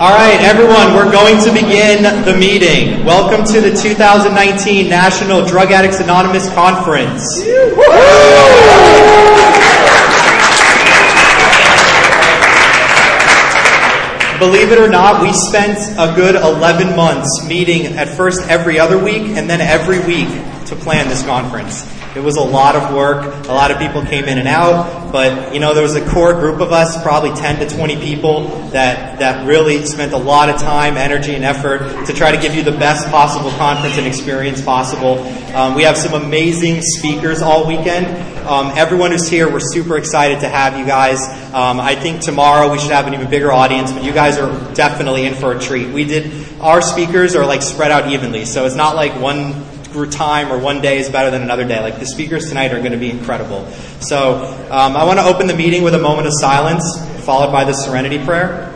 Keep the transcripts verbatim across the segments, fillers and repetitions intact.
All right, everyone, we're going to begin the meeting. Welcome to the two thousand nineteen National Drug Addicts Anonymous Conference. Believe it or not, we spent a good eleven months meeting at first every other week and then every week to plan this conference. It was a lot of work. A lot of people came in and out, but you know, there was a core group of us, probably ten to twenty people, that, that really spent a lot of time, energy, and effort to try to give you the best possible conference and experience possible. Um, we have some amazing speakers all weekend. Um, everyone who's here, we're super excited to have you guys. Um, I think tomorrow we should have an even bigger audience, but you guys are definitely in for a treat. We did, our speakers are like spread out evenly, so it's not like one time or one day is better than another day. Like, the speakers tonight are going to be incredible. So um, I want to open the meeting with a moment of silence, followed by the Serenity Prayer.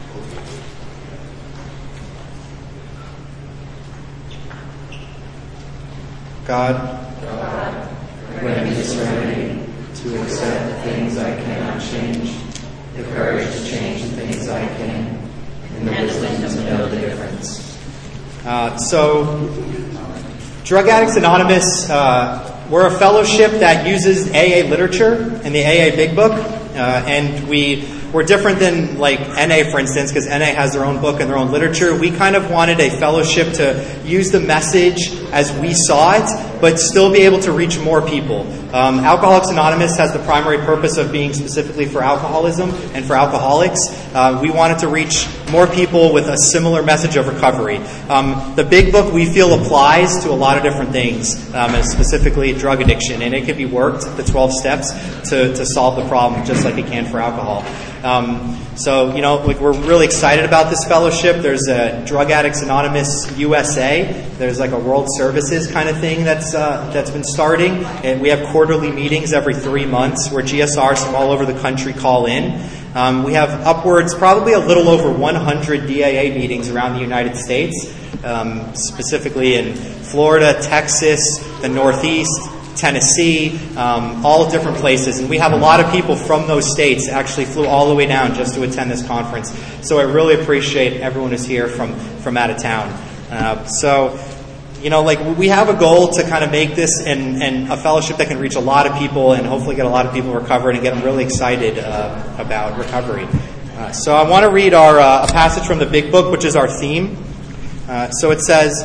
God, God, grant me the serenity to accept the things I cannot change, the courage to change the things I can, and the wisdom to know the difference. Uh, so... Drug Addicts Anonymous, uh, we're a fellowship that uses A A literature and the A A Big Book, uh, and we, we're different than like N A, for instance, because N A has their own book and their own literature. We kind of wanted a fellowship to use the message as we saw it, but still be able to reach more people. Um, Alcoholics Anonymous has the primary purpose of being specifically for alcoholism and for alcoholics. Uh, we wanted to reach more people with a similar message of recovery. Um, the Big Book, we feel, applies to a lot of different things, um, and specifically drug addiction, and it can be worked, the twelve steps, to, to solve the problem, just like it can for alcohol. Um, so, you know, like, we're really excited about this fellowship. There's a Drug Addicts Anonymous U S A. There's like a World Services kind of thing that's uh, that's been starting, and we have quarterly meetings every three months where G S Rs from all over the country call in. Um, we have upwards, probably a little over one hundred D A A meetings around the United States, um, specifically in Florida, Texas, the Northeast, Tennessee, um, all different places. And we have a lot of people from those states actually flew all the way down just to attend this conference. So I really appreciate everyone who's here from, from out of town. Uh, so, you know, like, we have a goal to kind of make this and, and a fellowship that can reach a lot of people and hopefully get a lot of people recovered and get them really excited uh, about recovery. Uh, so I want to read our uh, a passage from the Big Book, which is our theme. Uh, so it says,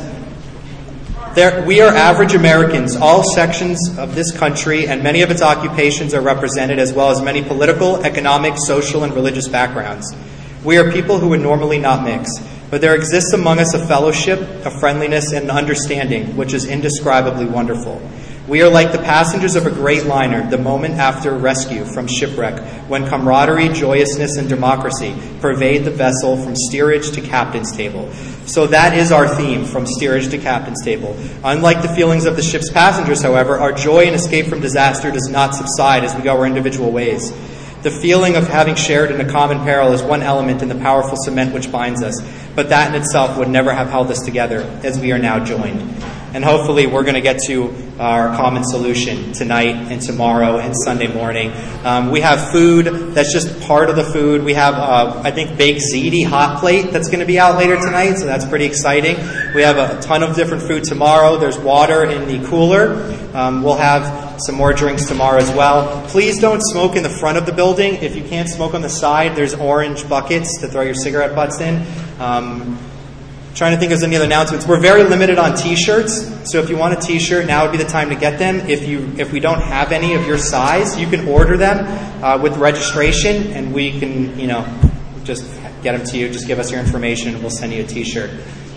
There, we are average Americans. All sections of this country and many of its occupations are represented, as well as many political, economic, social, and religious backgrounds. We are people who would normally not mix. But there exists among us a fellowship, a friendliness, and an understanding, which is indescribably wonderful. We are like the passengers of a great liner the moment after rescue from shipwreck, when camaraderie, joyousness, and democracy pervade the vessel from steerage to captain's table. So that is our theme, from steerage to captain's table. Unlike the feelings of the ship's passengers, however, our joy and escape from disaster does not subside as we go our individual ways. The feeling of having shared in a common peril is one element in the powerful cement which binds us, but that in itself would never have held us together as we are now joined. And hopefully we're going to get to our common solution tonight and tomorrow and Sunday morning. Um, we have food that's just part of the food. We have, uh, I think, baked ziti hot plate that's going to be out later tonight, so that's pretty exciting. We have a ton of different food tomorrow. There's water in the cooler. Um, we'll have some more drinks tomorrow as well. Please don't smoke in the front of the building. If you can't smoke on the side, there's orange buckets to throw your cigarette butts in. Um, Trying to think of any other announcements. We're very limited on T-shirts, so if you want a T-shirt, now would be the time to get them. If you if we don't have any of your size, you can order them uh, with registration, and we can, you know, just get them to you. Just give us your information, and we'll send you a T-shirt.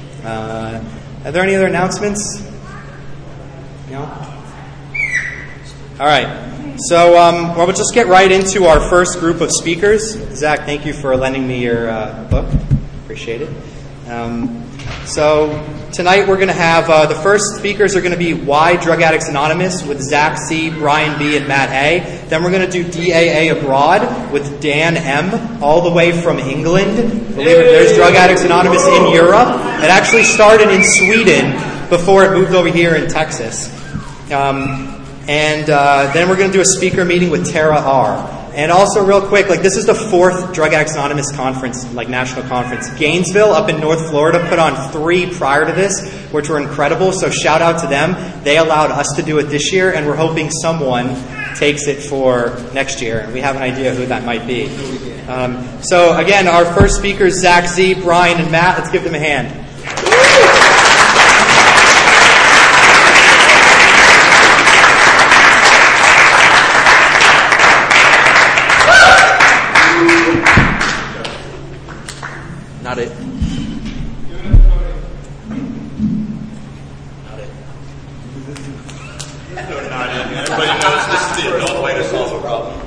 Uh, are there any other announcements? No? All right. So um, well, we'll just get right into our first group of speakers. Zach, thank you for lending me your uh, book. Appreciate it. Um, so tonight we're going to have, uh, the first speakers are going to be Why Drug Addicts Anonymous with Zach C., Brian B., and Matt A. Then we're going to do D A A Abroad with Dan M., all the way from England. Believe it, there's Drug Addicts Anonymous in Europe. It actually started in Sweden before it moved over here in Texas. Um, and uh, then we're going to do a speaker meeting with Tara R. And also, real quick, like this is the fourth Drug Addicts Anonymous conference, like national conference. Gainesville, up in North Florida, put on three prior to this, which were incredible. So shout out to them. They allowed us to do it this year, and we're hoping someone takes it for next year. And we have an idea who that might be. Um, so again, our first speakers, Zach Z, Brian, and Matt. Let's give them a hand. Not it. Not it. No, not it. Everybody knows this is the adult way to solve a problem.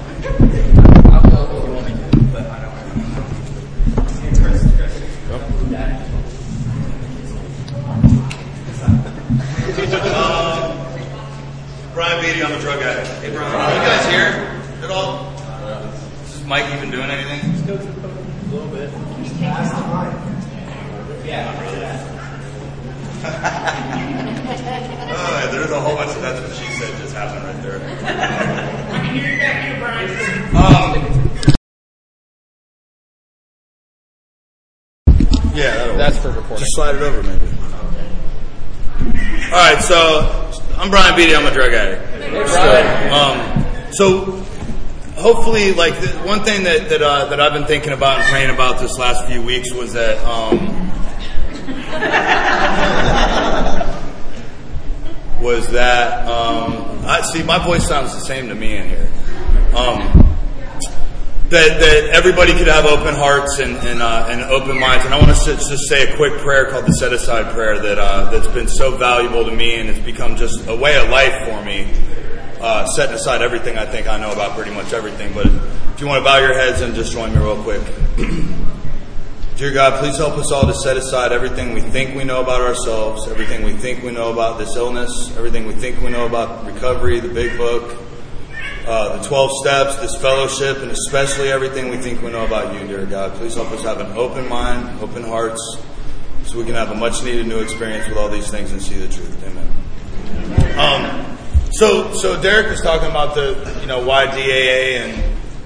um, Brian Beatty, I'm a drug addict. Hey, Brian. Are you guys here at all? Is Mike even doing anything? A little bit. Yeah. Oh, there's a whole bunch of that's what she said just happened right there. I can hear you back here, Brian. Um, yeah, that'll That's work. for recording. Just slide it over, maybe. All right, so I'm Brian Beatty. I'm a drug addict. Hey, Brian. Um, so hopefully, like the, one thing that that, uh, that I've been thinking about and praying about this last few weeks was that. Um, was that um, I see my voice sounds the same to me in here. Um, that that everybody could have open hearts and and, uh, and open minds, and I want to just say a quick prayer called the Set Aside Prayer that uh, that's been so valuable to me, and it's become just a way of life for me. Uh, setting aside everything I think I know about pretty much everything, but if you want to bow your heads and just join me real quick. Dear God, please help us all to set aside everything we think we know about ourselves, everything we think we know about this illness, everything we think we know about recovery, the big book, uh, the twelve steps, this fellowship, and especially everything we think we know about you, dear God. Please help us have an open mind, open hearts, so we can have a much needed new experience with all these things and see the truth. Amen. Um, so, so Derek was talking about the, you know, why D A A and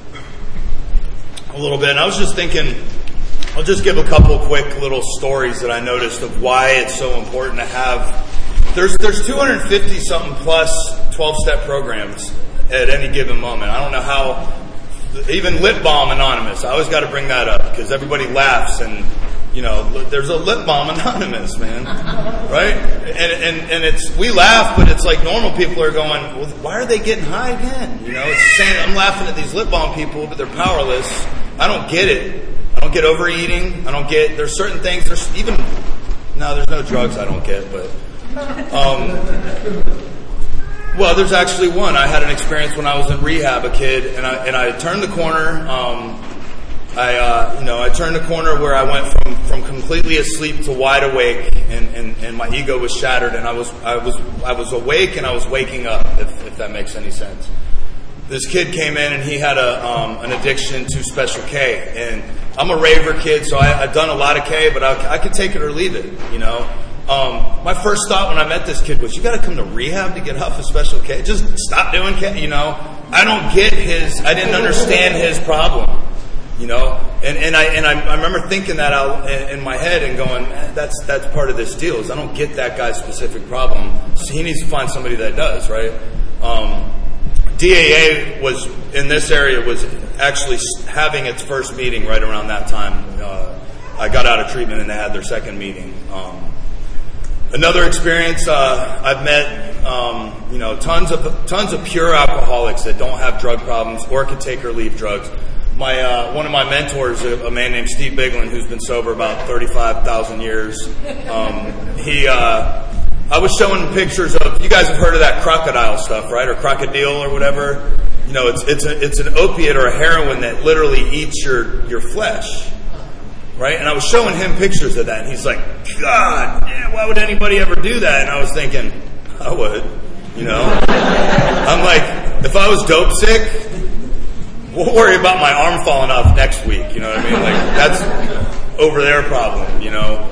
a little bit, and I was just thinking, I'll just give a couple quick little stories that I noticed of why it's so important to have. There's there's two hundred fifty something plus twelve-step programs at any given moment. I don't know how, even Lip Balm Anonymous, I always got to bring that up because everybody laughs and, you know, there's a Lip Balm Anonymous, man, right? And, and, and it's, we laugh, but it's like normal people are going, well, why are they getting high again? You know, it's the same, I'm laughing at these Lip Balm people, but they're powerless. I don't get it. I don't get overeating. I don't get, there's certain things, there's even, no, there's no drugs I don't get, but, um, well, there's actually one. I had an experience when I was in rehab, a kid, and I, and I turned the corner, um, I, uh, you know, I turned the corner where I went from, from completely asleep to wide awake, and, and, and my ego was shattered, and I was, I was, I was awake and I was waking up, if, if that makes any sense. This kid came in and he had a um, an addiction to Special K, and I'm a raver kid, so I, I've done a lot of K, but I, I could take it or leave it, you know. Um, my first thought when I met this kid was, you got to come to rehab to get off of Special K. Just stop doing K, you know. I don't get his. I didn't understand his problem, you know. And and I and I, I remember thinking that out in, in my head and going, man, that's that's part of this deal. Is I don't get that guy's specific problem. So he needs to find somebody that does, right? Um, D A A was, in this area, was actually having its first meeting right around that time. Uh, I got out of treatment and they had their second meeting. Um, another experience, uh, I've met, um, you know, tons of tons of pure alcoholics that don't have drug problems or can take or leave drugs. My uh, one of my mentors, a, a man named Steve Biglin, who's been sober about thirty-five thousand years. Um, he. Uh, I was showing pictures of, you guys have heard of that crocodile stuff, right? Or crocodile or whatever. You know, it's it's a, it's an opiate or a heroin that literally eats your, your flesh, right? And I was showing him pictures of that, and he's like, God, yeah, why would anybody ever do that? And I was thinking, I would, you know. I'm like, if I was dope sick, we'll worry about my arm falling off next week, you know what I mean? Like, that's over their problem, you know.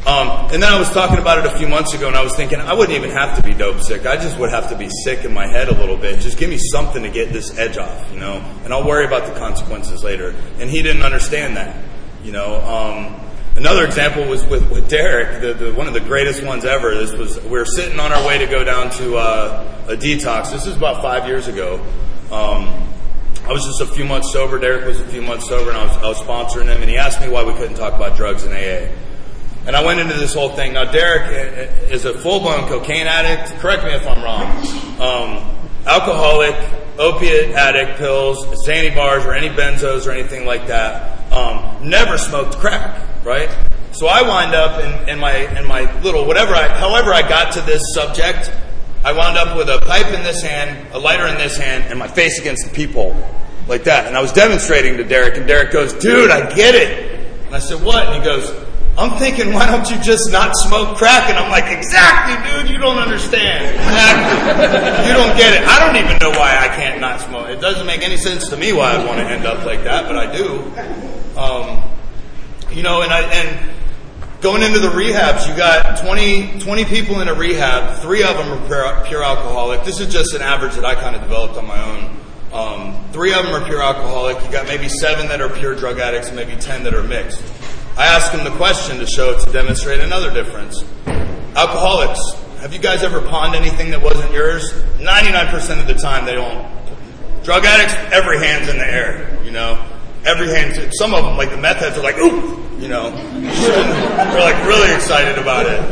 Um, and then I was talking about it a few months ago, and I was thinking I wouldn't even have to be dope sick. I just would have to be sick in my head a little bit. Just give me something to get this edge off, you know, and I'll worry about the consequences later. And he didn't understand that, you know. Um, another example was with, with Derek, the, the, one of the greatest ones ever. This was we were sitting on our way to go down to uh, a detox. This is about five years ago. Um, I was just a few months sober. Derek was a few months sober, and I was, I was sponsoring him. And he asked me why we couldn't talk about drugs in A A. And I went into this whole thing. Now, Derek is a full-blown cocaine addict. Correct me if I'm wrong. Um, alcoholic, opiate addict, pills, Xanny bars, or any benzos or anything like that. Um, never smoked crack, right? So I wind up in, in my in my little whatever. I, however, I got to this subject. I wound up with a pipe in this hand, a lighter in this hand, and my face against the peephole, like that. And I was demonstrating to Derek, and Derek goes, "Dude, I get it." And I said, "What?" And he goes, I'm thinking, why don't you just not smoke crack? And I'm like, exactly, dude, you don't understand. Exactly. You don't get it. I don't even know why I can't not smoke. It doesn't make any sense to me why I'd want to end up like that, but I do. Um, you know, and I and going into the rehabs, you got twenty, twenty people in a rehab. Three of them are pure, pure alcoholic. This is just an average that I kind of developed on my own. Um, three of them are pure alcoholic. You got maybe seven that are pure drug addicts and maybe ten that are mixed. I asked them the question to show to demonstrate another difference. Alcoholics, have you guys ever pawned anything that wasn't yours? ninety-nine percent of the time they don't. Drug addicts, every hand's in the air, you know. Every hand, some of them, like the meth heads, are like, ooh, you know. They're like really excited about it.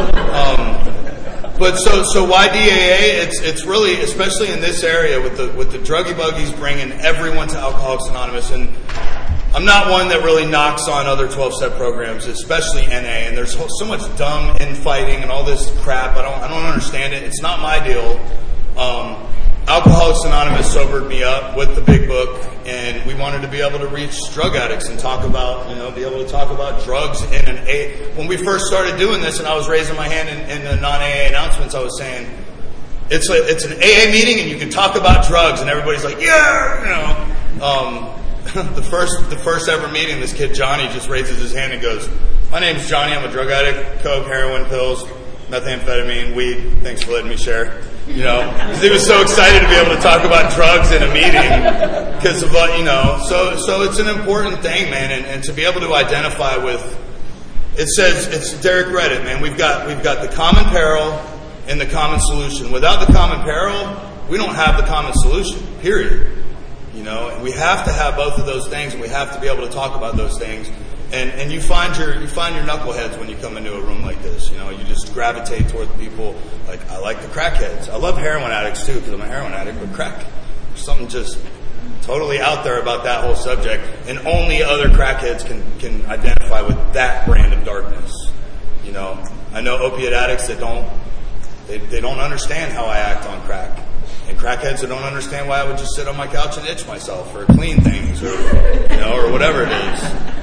Um, but so so why D A A? It's it's really, especially in this area with the with the druggy buggies bringing everyone to Alcoholics Anonymous. And I'm not one that really knocks on other twelve-step programs, especially N A. And there's so much dumb infighting and all this crap. I don't I don't understand it. It's not my deal. Um, Alcoholics Anonymous sobered me up with the big book, and we wanted to be able to reach drug addicts and talk about, you know, be able to talk about drugs in an A. When we first started doing this, and I was raising my hand in, in the non-A A announcements, I was saying, it's a, it's an A A meeting, and you can talk about drugs, and everybody's like, yeah, you know. Um, The first the first ever meeting, this kid Johnny just raises his hand and goes, my name's Johnny, I'm a drug addict, coke, heroin, pills, methamphetamine, weed, thanks for letting me share. You know, because he was so excited to be able to talk about drugs in a meeting because of what, you know, so so it's an important thing, man, and, and to be able to identify with, it says, it's Derek read it, man, we've got we've got the common peril and the common solution. Without the common peril, we don't have the common solution, period. You know, and we have to have both of those things, and we have to be able to talk about those things. And and you find your you find your knuckleheads when you come into a room like this. You know, you just gravitate toward the people. Like, I like the crackheads. I love heroin addicts too, because I'm a heroin addict. But crack, there's something just totally out there about that whole subject, and only other crackheads can can identify with that brand of darkness. You know, I know opiate addicts that don't they they don't understand how I act on crack. And crackheads that don't understand why I would just sit on my couch and itch myself or clean things or, you know, or whatever it is.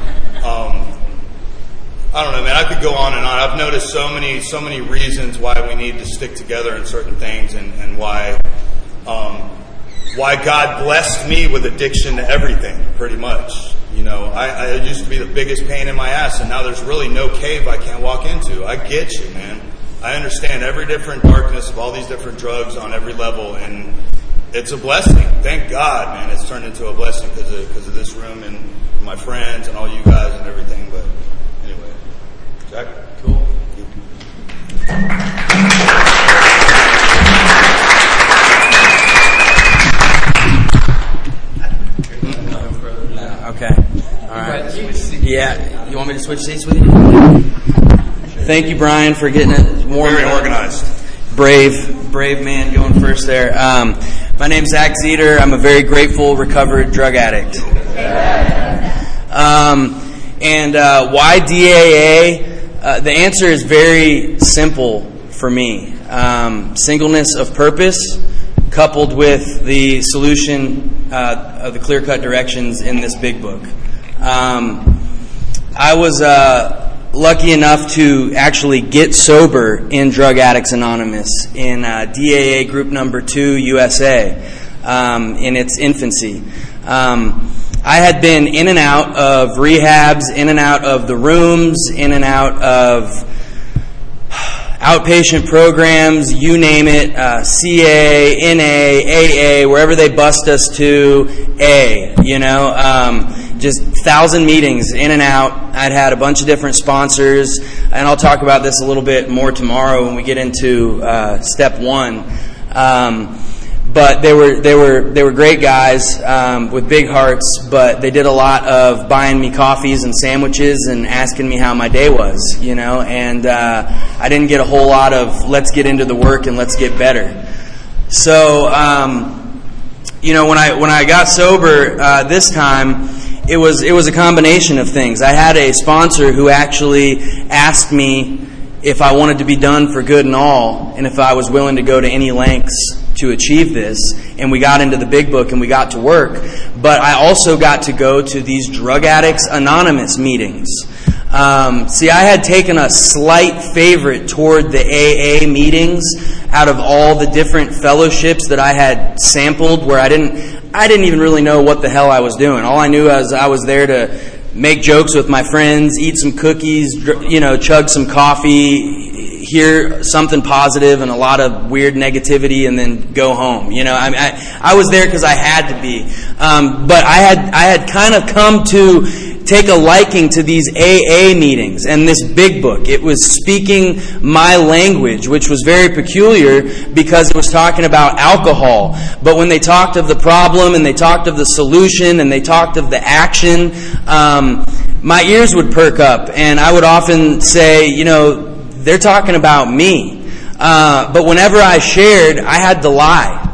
Um, I don't know, man. I could go on and on. I've noticed so many, so many reasons why we need to stick together in certain things, and, and why, um, why God blessed me with addiction to everything, pretty much. You know, I, I used to be the biggest pain in my ass, and now there's really no cave I can't walk into. I get you, man. I understand every different darkness of all these different drugs on every level, and it's a blessing. Thank God, man, it's turned into a blessing because of, because of this room and my friends and all you guys and everything. But anyway, Jack? Cool. Okay. All right. Yeah. You want me to switch seats with you? Thank you, Brian, for getting it warm. Very organized. Brave, brave man going first there. Um, my name's Zach Zeter. I'm a very grateful, recovered drug addict. Um, and uh, why D A A? Uh, the answer is very simple for me. Um, singleness of purpose, coupled with the solution uh, of the clear-cut directions in this big book. Um, I was... Uh, lucky enough to actually get sober in Drug Addicts Anonymous in uh, D A A group number two U S A um, in its infancy. Um, I had been in and out of rehabs, in and out of the rooms, in and out of outpatient programs, you name it, uh, C A, N A, A A, wherever they bust us to, A, you know, um, just thousand meetings in and out. I'd had a bunch of different sponsors, and I'll talk about this a little bit more tomorrow when we get into uh, step one. Um, But they were they were they were great guys um, with big hearts. But they did a lot of buying me coffees and sandwiches and asking me how my day was, you know. And uh, I didn't get a whole lot of let's get into the work and let's get better. So um, you know, when I when I got sober uh, this time, it was it was a combination of things. I had a sponsor who actually asked me if I wanted to be done for good and all, and if I was willing to go to any lengths to achieve this. And we got into the big book and we got to work. But I also got to go to these Drug Addicts Anonymous meetings. Um, see, I had taken a slight favorite toward the A A meetings out of all the different fellowships that I had sampled, where I didn't, I didn't even really know what the hell I was doing. All I knew was I was there to make jokes with my friends, eat some cookies, you know, chug some coffee, hear something positive and a lot of weird negativity, and then go home. You know, I mean, I, I was there because I had to be. Um, but I had I had kind of come to take a liking to these A A meetings and this big book. It was speaking my language, which was very peculiar because it was talking about alcohol. But when they talked of the problem and they talked of the solution and they talked of the action, um, my ears would perk up, and I would often say, you know, they're talking about me. Uh, but whenever I shared, I had to lie.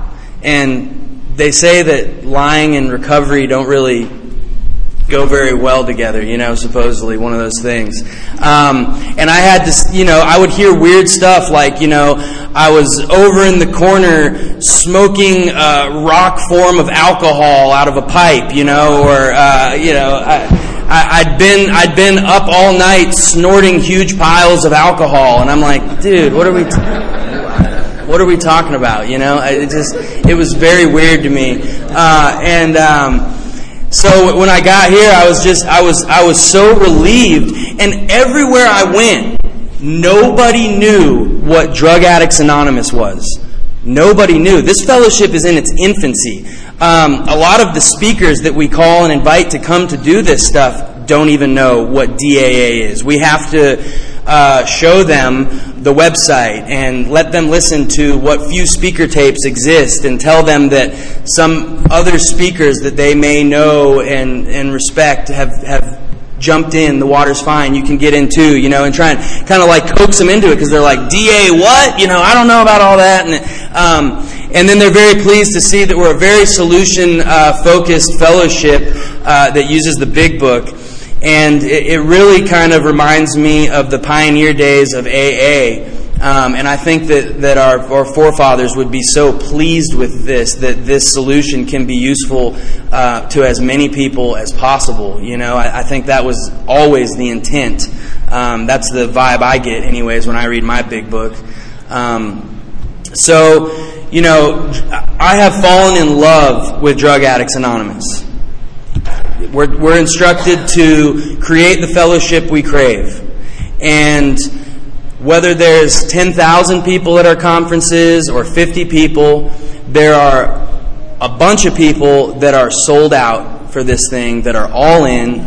And they say that lying and recovery don't really go very well together, you know, supposedly, one of those things. Um, and I had to, you know, I would hear weird stuff like, you know, I was over in the corner smoking a rock form of alcohol out of a pipe, you know, or, uh, you know, I, I, I'd been I'd been up all night snorting huge piles of alcohol, and I'm like, dude, what are we t- what are we talking about? You know, it just it was very weird to me, uh, and um, so when I got here, I was just I was I was so relieved, and everywhere I went, nobody knew what Drug Addicts Anonymous was. Nobody knew. This fellowship is in its infancy. Um, a lot of the speakers that we call and invite to come to do this stuff don't even know what D A A is. We have to uh, show them the website and let them listen to what few speaker tapes exist and tell them that some other speakers that they may know and, and respect have, have jumped in. The water's fine. You can get in too, you know, and try and kind of like coax them into it because they're like, D A what? You know, I don't know about all that. And um, and then they're very pleased to see that we're a very solution-focused uh, fellowship uh, that uses the big book. And it, it really kind of reminds me of the pioneer days of A A. Um, and I think that, that our, our forefathers would be so pleased with this, that this solution can be useful uh, to as many people as possible. You know, I, I think that was always the intent. Um, that's the vibe I get anyways when I read my big book. Um, so, you know, I have fallen in love with Drug Addicts Anonymous. We're, we're instructed to create the fellowship we crave. And whether there's ten thousand people at our conferences or fifty people, there are a bunch of people that are sold out for this thing, that are all in,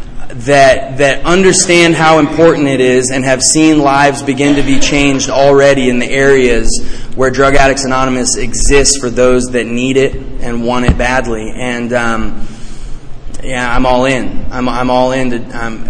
that that understand how important it is and have seen lives begin to be changed already in the areas where Drug Addicts Anonymous exists for those that need it and want it badly. And um, yeah, I'm all in. I'm I'm all in. To, um,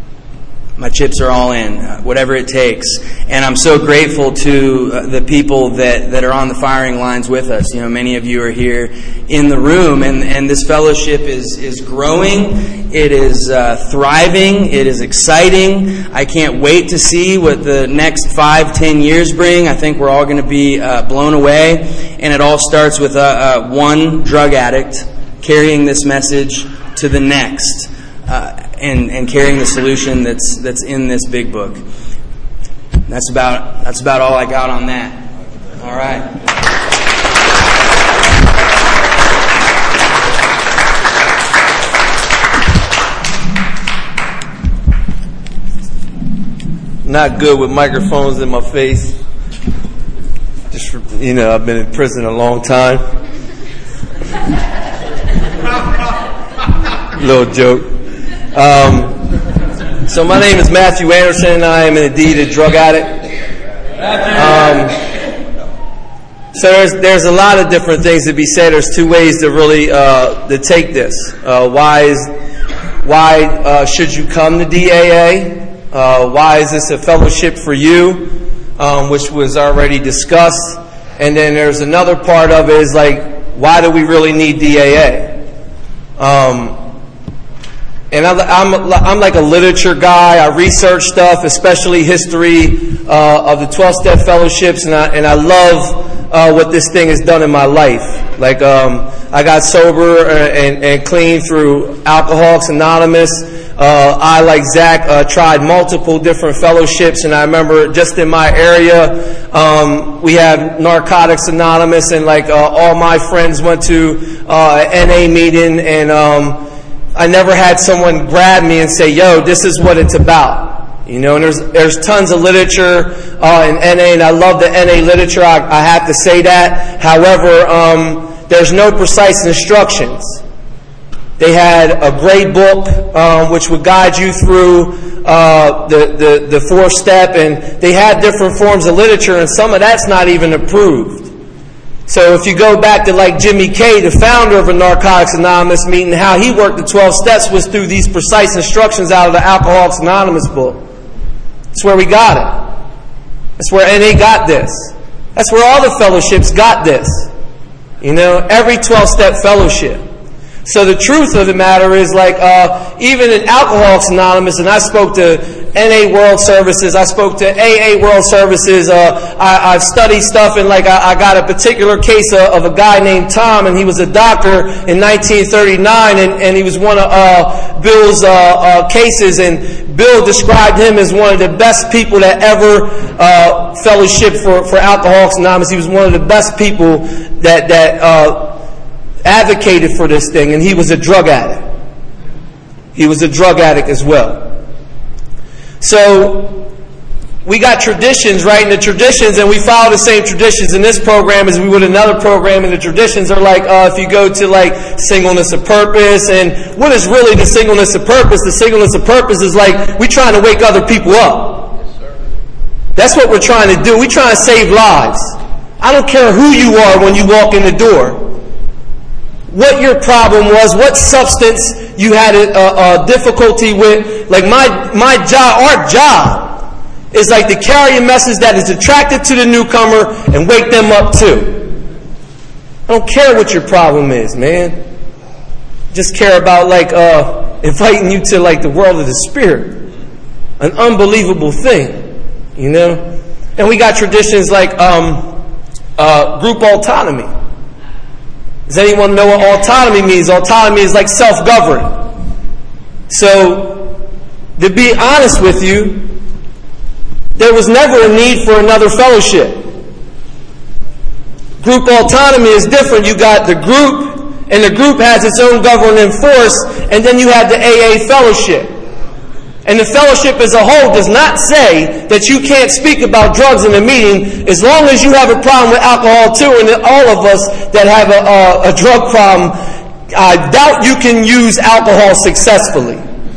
My chips are all in, uh, whatever it takes. And I'm so grateful to uh, the people that, that are on the firing lines with us. You know, many of you are here in the room, and, and this fellowship is, is growing. It is uh, thriving. It is exciting. I can't wait to see what the next five, ten years bring. I think we're all going to be uh, blown away. And it all starts with uh, uh, one drug addict carrying this message to the next. Uh, and, and carrying the solution that's that's in this big book. That's about that's about all I got on that. All right. not good with microphones in my face. Just, you know, I've been in prison a long time. Little joke. Um, so my name is Matthew Anderson, and I am indeed a drug addict. Um, so there's there's a lot of different things to be said. There's two ways to really uh, to take this. Uh, why is why uh, should you come to D A A? Uh, why is this a fellowship for you? Um, which was already discussed. And then there's another part of it is like, why do we really need D A A? Um, and I, I'm I'm like a literature guy. I research stuff, especially history uh, of the twelve-step fellowships, and I and I love uh, what this thing has done in my life. Like um, I got sober and, and clean through Alcoholics Anonymous. Uh, I, like Zach, uh, tried multiple different fellowships, and I remember just in my area, um, we had Narcotics Anonymous, and like uh, all my friends went to uh, an N A meeting, and um, I never had someone grab me and say, "Yo, this is what it's about." You know, and there's there's tons of literature uh, in N A, and I love the N A literature. I, I have to say that. However, um, there's no precise instructions. They had a great book um, which would guide you through uh, the, the, the fourth step, and they had different forms of literature, and some of that's not even approved. So if you go back to like Jimmy Kay, the founder of a Narcotics Anonymous meeting, how he worked the twelve steps was through these precise instructions out of the Alcoholics Anonymous book. That's where we got it. That's where N A got this. That's where all the fellowships got this. You know, every twelve-step fellowship. So the truth of the matter is, like, uh, even in Alcoholics Anonymous, and I spoke to N A World Services, I spoke to A A World Services, uh, I, I've studied stuff, and like I, I got a particular case of, of a guy named Tom, and he was a doctor in nineteen thirty-nine, and, and he was one of uh, Bill's uh, uh, cases, and Bill described him as one of the best people that ever uh, fellowship for, for Alcoholics Anonymous. He was one of the best people that, that uh, advocated for this thing, and he was a drug addict. He was a drug addict as well. So we got traditions, right? And the traditions, and we follow the same traditions in this program as we would another program, and the traditions are like, uh, if you go to like singleness of purpose, and what is really the singleness of purpose? The singleness of purpose is like, we're trying to wake other people up. That's what we're trying to do. We're trying to save lives. I don't care who you are when you walk in the door. What your problem was, what substance you had a, a, a difficulty with. Like my my job, our job is like to carry a message that is attracted to the newcomer and wake them up too. I don't care what your problem is, man. Just care about like uh, inviting you to like the world of the spirit. An unbelievable thing, you know. And we got traditions like um, uh, group autonomy. Does anyone know what autonomy means? Autonomy is like self-govern. So, to be honest with you, there was never a need for another fellowship. Group autonomy is different. You got the group, and the group has its own governing force, and then you have the A A fellowship. And the fellowship as a whole does not say that you can't speak about drugs in a meeting as long as you have a problem with alcohol too, and all of us that have a, a, a drug problem, I doubt you can use alcohol successfully.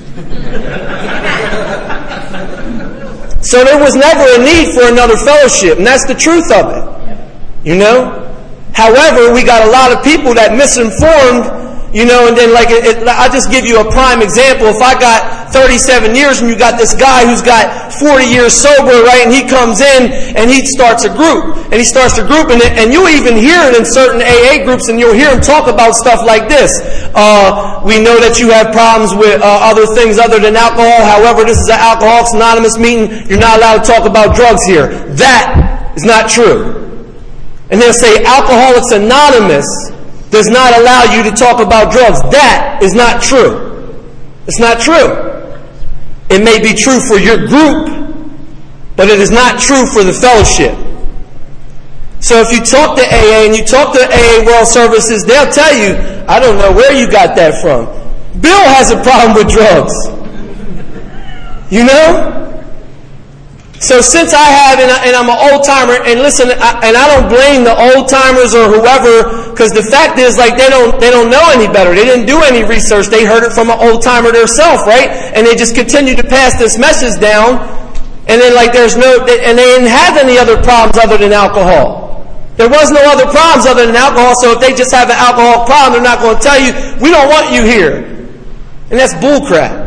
So there was never a need for another fellowship, and that's the truth of it. You know? However, we got a lot of people that misinformed. You know, and then like, it, it, I'll just give you a prime example. If I got thirty-seven years and you got this guy who's got forty years sober, right, and he comes in and he starts a group, and he starts a group, and, and you'll even hear it in certain A A groups, and you'll hear him talk about stuff like this. Uh, we know that you have problems with uh, other things other than alcohol. However, this is an Alcoholics Anonymous meeting. You're not allowed to talk about drugs here. That is not true. And they'll say Alcoholics Anonymous does not allow you to talk about drugs. That is not true. It's not true. It may be true for your group, but it is not true for the fellowship. So if you talk to A A and you talk to A A World Services, they'll tell you, I don't know where you got that from. Bill has a problem with drugs. You know? So since I have, and, I, and I'm an old timer, and listen, I, and I don't blame the old timers or whoever, because the fact is, like, they don't they don't know any better. They didn't do any research. They heard it from an old timer themselves, right? And they just continue to pass this message down. And then, like, there's no, and they didn't have any other problems other than alcohol. There was no other problems other than alcohol. So if they just have an alcohol problem, they're not going to tell you, we don't want you here. And that's bullcrap.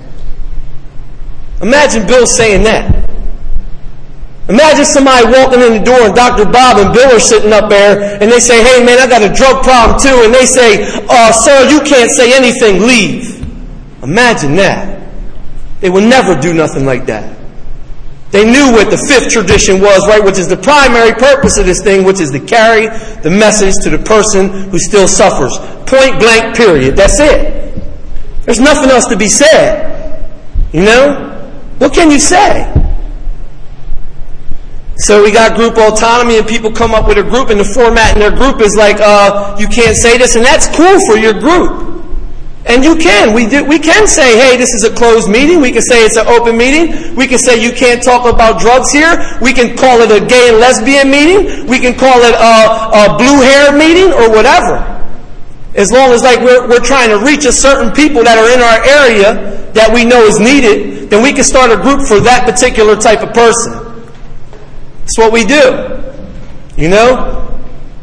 Imagine Bill saying that. Imagine somebody walking in the door and Doctor Bob and Bill are sitting up there and they say, hey man, I got a drug problem too. And they say, uh, sir, you can't say anything, leave. Imagine that. They would never do nothing like that. They knew what the fifth tradition was, right, which is the primary purpose of this thing, which is to carry the message to the person who still suffers. Point blank, period. That's it. There's nothing else to be said. You know? What can you say? So we got group autonomy, and people come up with a group, and the format in their group is like, uh, you can't say this, and that's cool for your group. And you can. We do, we can say, hey, this is a closed meeting. We can say it's an open meeting. We can say you can't talk about drugs here. We can call it a gay and lesbian meeting. We can call it a, a blue hair meeting or whatever. As long as like we're, we're trying to reach a certain people that are in our area that we know is needed, then we can start a group for that particular type of person. That's what we do. You know?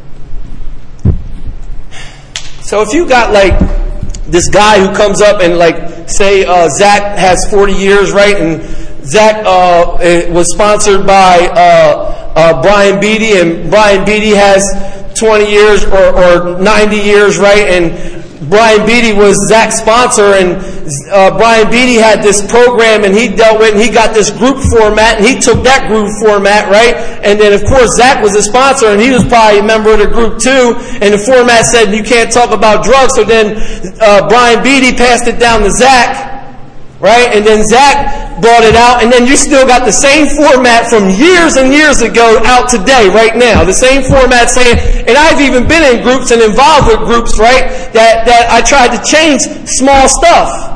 So if you got like this guy who comes up and like, say, uh, Zach has forty years, right? And Zach uh, was sponsored by uh, uh, Brian Beatty, and Brian Beatty has twenty years or, or ninety years, right? And Brian Beatty was Zach's sponsor, and uh, Brian Beatty had this program, and he dealt with, and he got this group format, and he took that group format, right? And then, of course, Zach was a sponsor, and he was probably a member of the group too, and the format said you can't talk about drugs, so then uh, Brian Beatty passed it down to Zach, right? And then Zach brought it out, and then you still got the same format from years and years ago out today, right now. The same format saying, and I've even been in groups and involved with groups, right, that, that I tried to change small stuff.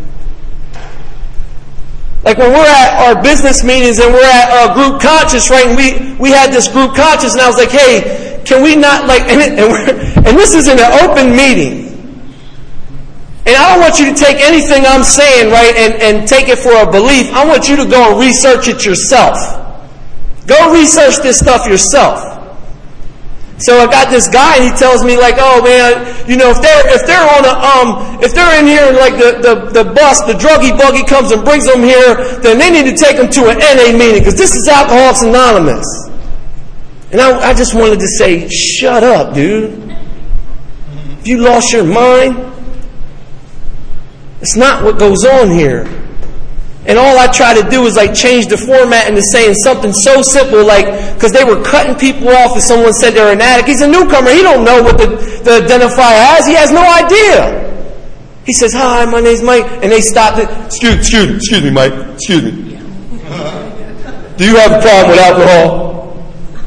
Like when we're at our business meetings and we're at uh, group conscious, right, and we, we had this group conscious, and I was like, hey, can we not, like, and, it, and, we're, and this is in an open meeting. And I don't want you to take anything I'm saying, right, and, and take it for a belief. I want you to go and research it yourself. Go research this stuff yourself. So I got this guy, and he tells me, like, oh man, you know, if they're if they're on a um if they're in here and like the, the, the bus, the druggy buggy comes and brings them here, then they need to take them to an N A meeting, because this is Alcoholics Anonymous. And I, I just wanted to say, shut up, dude. Have you lost your mind? It's not what goes on here. And all I try to do is like change the format into saying something so simple, like, because they were cutting people off if someone said they're an addict. He's a newcomer. He don't know what the, the identifier has. He has no idea. He says, hi, my name's Mike. And they stopped it. Excuse, excuse me, excuse me, Mike. Excuse me. Do you have a problem with alcohol?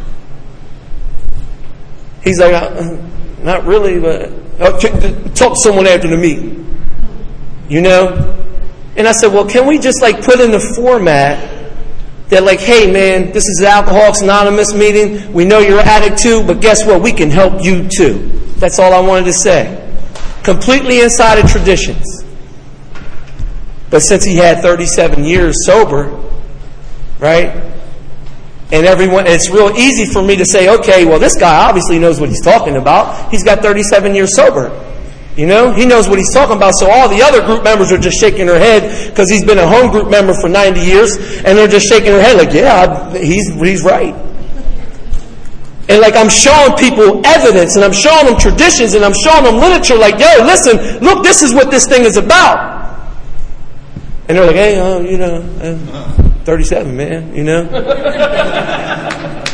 He's like, uh, not really, but uh, talk to someone after the meeting. You know? And I said, well, can we just like put in the format that like, hey man, this is the Alcoholics Anonymous meeting. We know you're an addict too, but guess what? We can help you too. That's all I wanted to say. Completely inside of traditions. But since he had thirty-seven years sober, right? And everyone, it's real easy for me to say, okay, well, this guy obviously knows what he's talking about. He's got thirty-seven years sober. You know, he knows what he's talking about. So all the other group members are just shaking their head because he's been a home group member for ninety years, and they're just shaking their head like, yeah, he's he's right. And like I'm showing people evidence, and I'm showing them traditions, and I'm showing them literature. Like, yo, listen, look, this is what this thing is about. And they're like, hey, uh, you know, uh, thirty-seven, man, you know.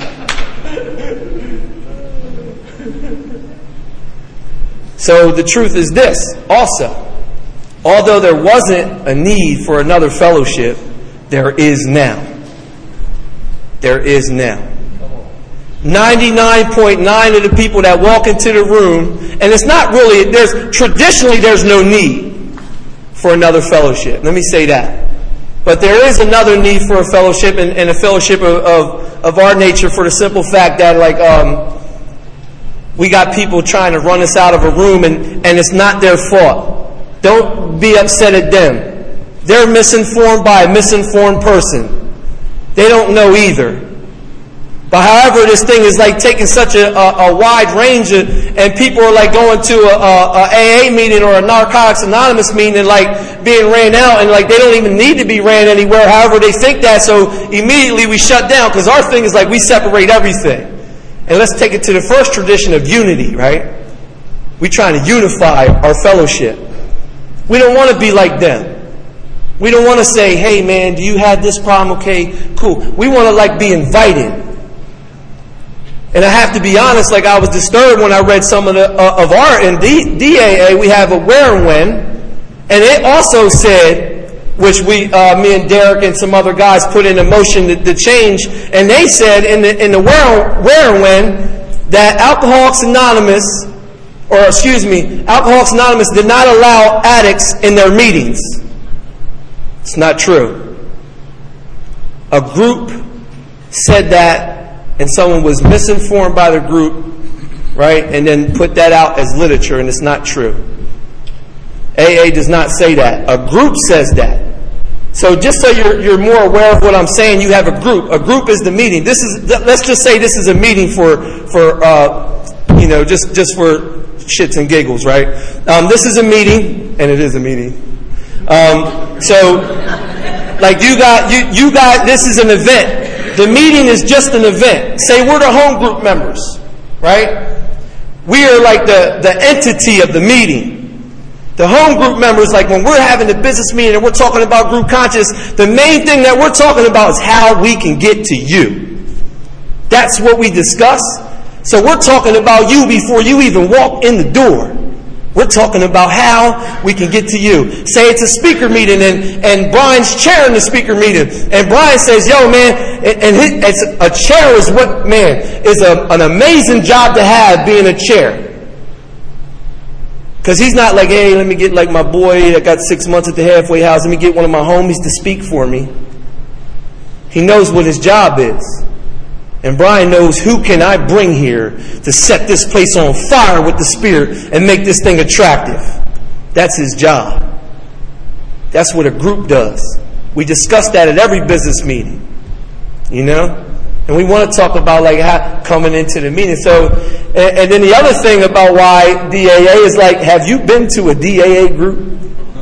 So the truth is this also. Although there wasn't a need for another fellowship, there is now. There is now. ninety-nine point nine of the people that walk into the room, and it's not really, there's traditionally there's no need for another fellowship. Let me say that. But there is another need for a fellowship, and, and a fellowship of, of, of our nature, for the simple fact that, like, um, we got people trying to run us out of a room, and, and it's not their fault. Don't be upset at them. They're misinformed by a misinformed person. They don't know either. But however, this thing is like taking such a, a, a wide range of, and people are like going to a, a, a A A meeting or a Narcotics Anonymous meeting and like being ran out, and like they don't even need to be ran anywhere. However, they think that, so immediately we shut down, because our thing is like we separate everything. And let's take it to the first tradition of unity, right? We're trying to unify our fellowship. We don't want to be like them. We don't want to say, hey man, do you have this problem? Okay, cool. We want to like be invited. And I have to be honest, like I was disturbed when I read some of the uh, of our in D, DAA, we have a where and when, and it also said, which we, uh, me and Derek and some other guys put in a motion to, to change, and they said in the in the where, where and when that Alcoholics Anonymous, or excuse me, Alcoholics Anonymous did not allow addicts in their meetings. It's not true. A group said that, and someone was misinformed by the group, right, and then put that out as literature, and it's not true. A A does not say that. A group says that. So just so you're, you're more aware of what I'm saying, you have a group. A group is the meeting. This is, let's just say this is a meeting for, for uh, you know, just, just for shits and giggles, right? Um, this is a meeting, and it is a meeting. Um, so, like you got, you, you got, this is an event. The meeting is just an event. Say we're the home group members, right? We are like the, the entity of the meeting. The home group members, like when we're having a business meeting and we're talking about group conscious, the main thing that we're talking about is how we can get to you. That's what we discuss. So we're talking about you before you even walk in the door. We're talking about how we can get to you. Say it's a speaker meeting, and, and Brian's chairing the speaker meeting. And Brian says, yo, man, and, and his, it's, a chair is what, man, is a, an amazing job to have, being a chair. Because he's not like, hey, let me get like my boy that got six months at the halfway house, let me get one of my homies to speak for me. He knows what his job is. And Brian knows, who can I bring here to set this place on fire with the Spirit and make this thing attractive? That's his job. That's what a group does. We discuss that at every business meeting. You know? And we want to talk about like how coming into the meeting. So, and, and then the other thing about why D A A is like, have you been to a D A A group?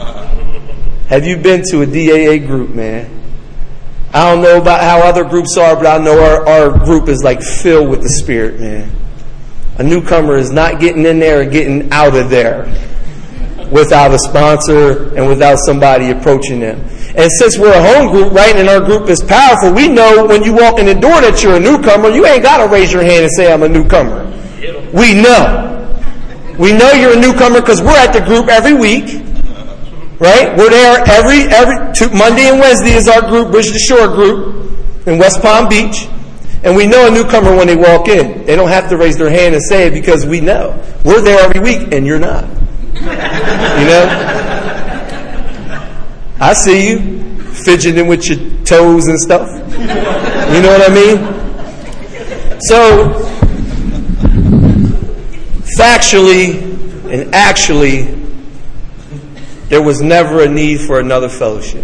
Have you been to a D A A group, man? I don't know about how other groups are, but I know our, our group is like filled with the Spirit, man. A newcomer is not getting in there and getting out of there without a sponsor and without somebody approaching them. And since we're a home group, right, and our group is powerful, we know when you walk in the door that you're a newcomer. You ain't got to raise your hand and say, I'm a newcomer. We know. We know you're a newcomer because we're at the group every week. Right? We're there every, every, two, Monday and Wednesday is our group, Bridge to Shore group in West Palm Beach. And we know a newcomer when they walk in. They don't have to raise their hand and say it because we know. We're there every week and you're not. You know? I see you fidgeting with your toes and stuff. You know what I mean? So, factually and actually, there was never a need for another fellowship.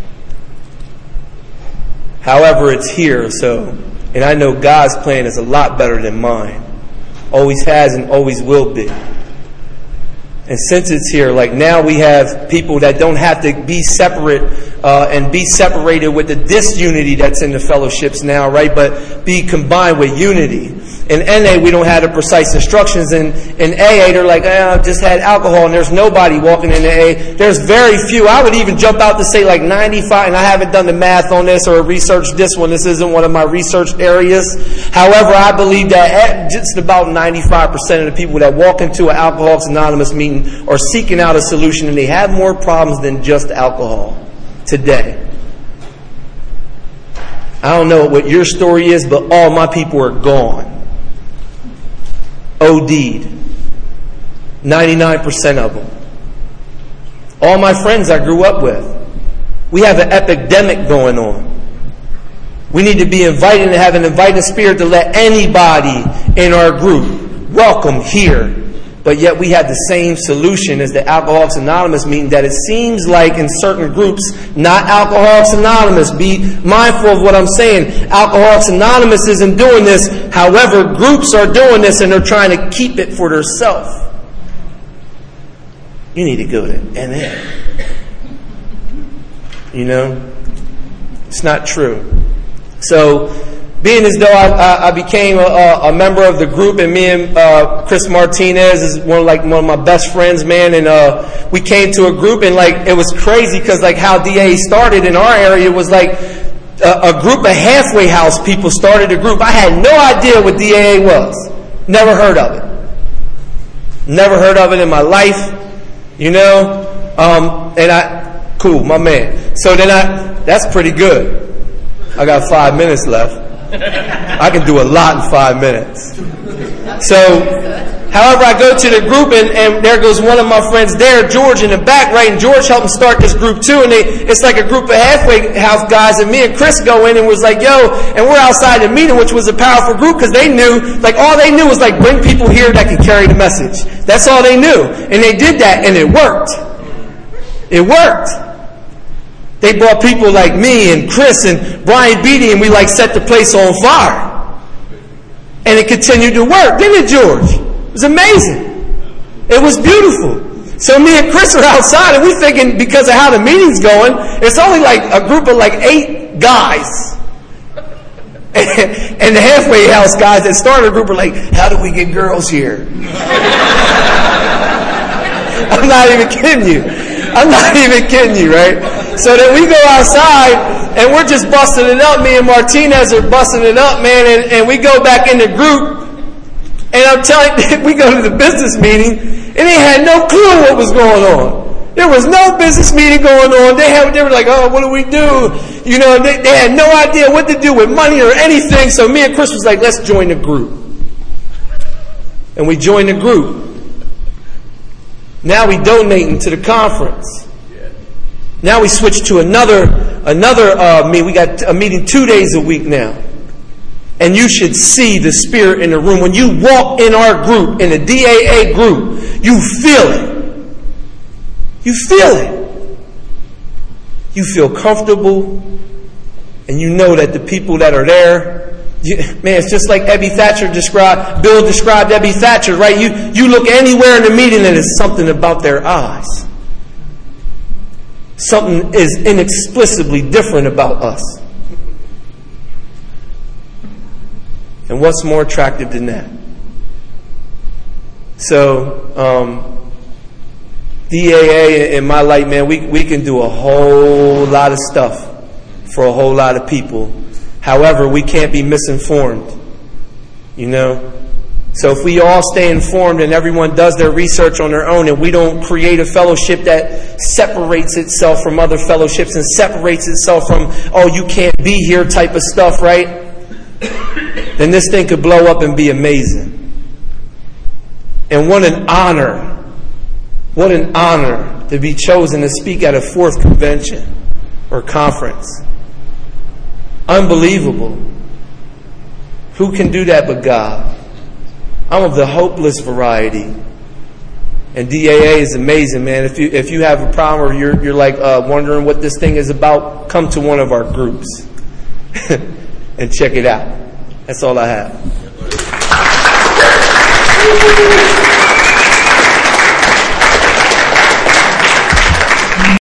However, it's here, so, and I know God's plan is a lot better than mine. Always has and always will be. And since it's here, like now we have people that don't have to be separate uh, and be separated with the disunity that's in the fellowships now, right? But be combined with unity. In N A, we don't have the precise instructions. In, in A A, they're like, oh, I just had alcohol, and there's nobody walking into A A. There's very few. I would even jump out to say like ninety-five, and I haven't done the math on this or researched this one. This isn't one of my research areas. However, I believe that just about ninety-five percent of the people that walk into an Alcoholics Anonymous meeting are seeking out a solution, and they have more problems than just alcohol today. I don't know what your story is, but all my people are gone. O D'd. ninety-nine percent of them. All my friends I grew up with. We have an epidemic going on. We need to be inviting and have an inviting spirit to let anybody in our group welcome here. But yet we have the same solution as the Alcoholics Anonymous meeting, that it seems like in certain groups, not Alcoholics Anonymous, be mindful of what I'm saying. Alcoholics Anonymous isn't doing this. However, groups are doing this and they're trying to keep it for themselves. You need to go to N A. You know? It's not true. So, being as though I, I, I became a, a member of the group, and me and uh, Chris Martinez is one of, like one of my best friends, man, and uh, we came to a group, and like it was crazy because like how D A started in our area was like a, a group of halfway house people started a group. I had no idea what D A A was. Never heard of it. Never heard of it in my life, you know. Um, and I, cool, my man. So then I, that's pretty good. I got five minutes left. I can do a lot in five minutes. So, however, I go to the group, and, and there goes one of my friends there, George, in the back, right? And George helped him start this group too. And they, it's like a group of halfway house guys, and me and Chris go in and was like, yo, and we're outside the meeting, which was a powerful group because they knew, like all they knew was like bring people here that could carry the message. That's all they knew. And they did that, and it worked. It worked. They brought people like me and Chris and Brian Beatty, and we like set the place on fire. And it continued to work, didn't it, George? It was amazing. It was beautiful. So me and Chris are outside, and we thinking because of how the meeting's going, it's only like a group of like eight guys. And the halfway house guys that started a group are like, how do we get girls here? I'm not even kidding you. I'm not even kidding you, right? So then we go outside, and we're just busting it up. Me and Martinez are busting it up, man, and, and we go back in the group, and I'm telling you, we go to the business meeting, and they had no clue what was going on. There was no business meeting going on. They had, they were like, oh, what do we do? You know, they, they had no idea what to do with money or anything. So me and Chris was like, let's join the group. And we joined the group. Now we donating to the conference. Now we switch to another another uh, meeting. We got a meeting two days a week now. And you should see the spirit in the room. When you walk in our group, in the D A A group, you feel it. You feel it. You feel comfortable. And you know that the people that are there, you, man, it's just like Ebby Thatcher described, Bill described Ebby Thatcher, right? You, you look anywhere in the meeting and there's something about their eyes. Something is inexplicably different about us. And what's more attractive than that? So, um, D A A in my light, man, we, we can do a whole lot of stuff for a whole lot of people. However, we can't be misinformed. You know? So if we all stay informed and everyone does their research on their own, and we don't create a fellowship that separates itself from other fellowships and separates itself from, oh, you can't be here type of stuff, right? Then this thing could blow up and be amazing. And what an honor. What an honor to be chosen to speak at a fourth convention or conference. Unbelievable. Who can do that but God? I'm of the hopeless variety. And D A A is amazing, man. If you if you have a problem or you're you're like uh, wondering what this thing is about, come to one of our groups and check it out. That's all I have.